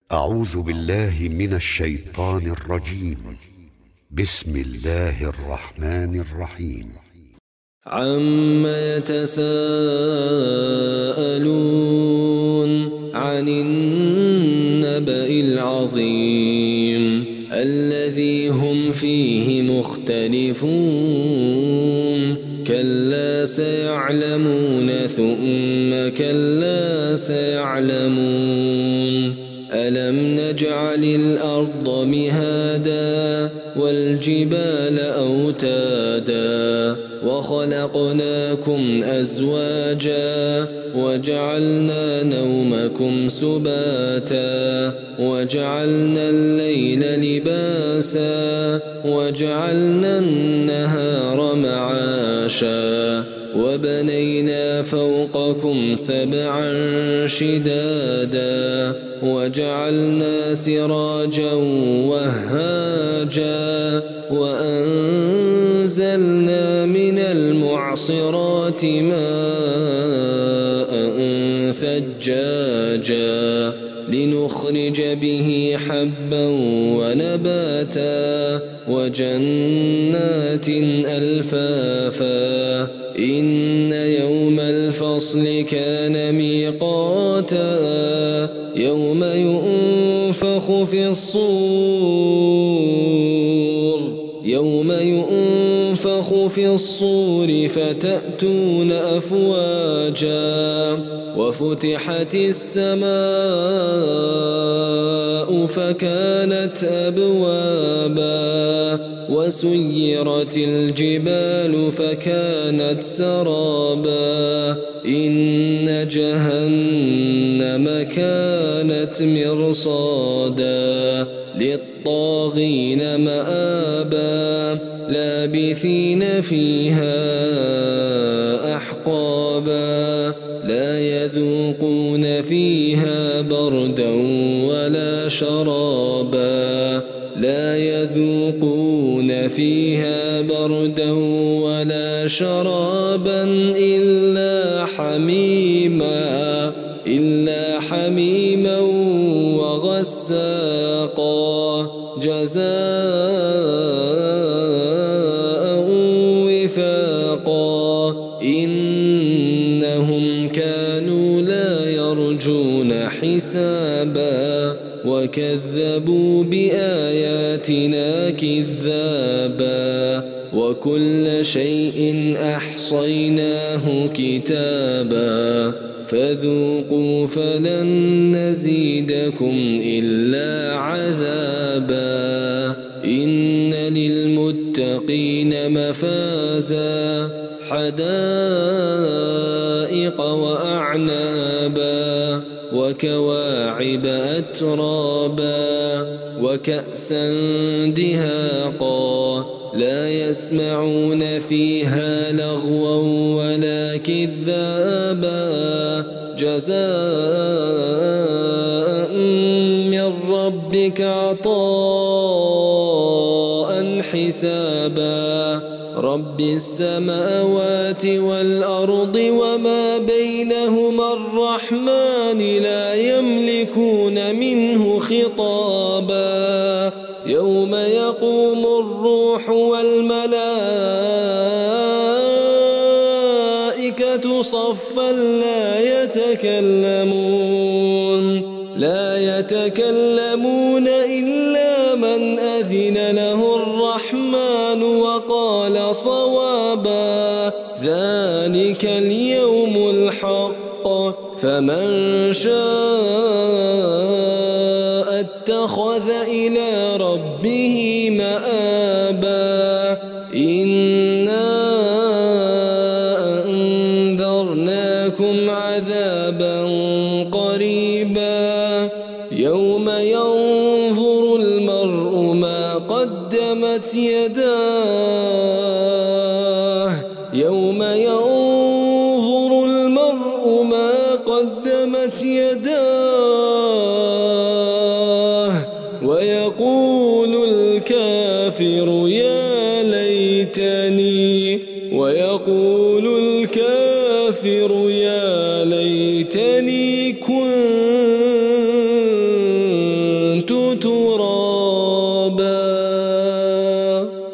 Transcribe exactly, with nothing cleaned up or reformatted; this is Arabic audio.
أعوذ بالله من الشيطان الرجيم. بسم الله الرحمن الرحيم. عما يتساءلون عن النبأ العظيم الذي هم فيه مختلفون كلا سيعلمون ثم كلا سيعلمون ألم نجعل الأرض مهادا والجبال أوتادا وخلقناكم أزواجا وجعلنا نومكم سباتا وجعلنا الليل لباسا وجعلنا النهار معاشا وبنينا فوقكم سبعا شدادا وجعلنا سراجا وهاجا وأنزلنا من المعصرات ماء ثجاجا لنخرج به حبا ونباتا وجنات ألفافا إن يوم الفصل كان ميقاتا يوم ينفخ في الصور يوم ينفخ في الصور فتأتون أفواجا وفتحت السماء فكانت أبوابا وسيرت الجبال فكانت سرابا إن جهنم كانت مرصادا للطاغين مآبا لابثين فيها أحقابا لا يذوقون فيها بردا ولا شرابا لا يذوقون فيها بردا ولا شرابا إلا حميما إلا حميما وغساقا جزاء وفاقا إنهم كانوا لا يرجون حسابا وكذبوا بآياتنا كذابا وكل شيء أحصيناه كتابا فذوقوا فلن نزيدكم إلا عذابا إن للمتقين مفازا حدائق وأعنابا وكواعب أترابا وكأسا دهاقا لا يسمعون فيها لغوا ولا كذابا جزاء من ربك عطاء حسابا رب السماوات والأرض وما بينهما الرحمن لا يملكون منه خطابا يوم يقوم الروح والملائكة صفا لا يتكلمون لا يتكلمون إلا من أذن له الرحمن وقال صوابا ذلك اليوم الحق فمن شاء اتخذ إلى ربه مآبا إنا أنذرناكم عذابا قريبا يوم ينظر المرء ما قدمت يداه يوم ينظر المرء ما قدمت يداه ويقول الكافر يا ليتني ويقول الكافر يا ليتني كنت ترابا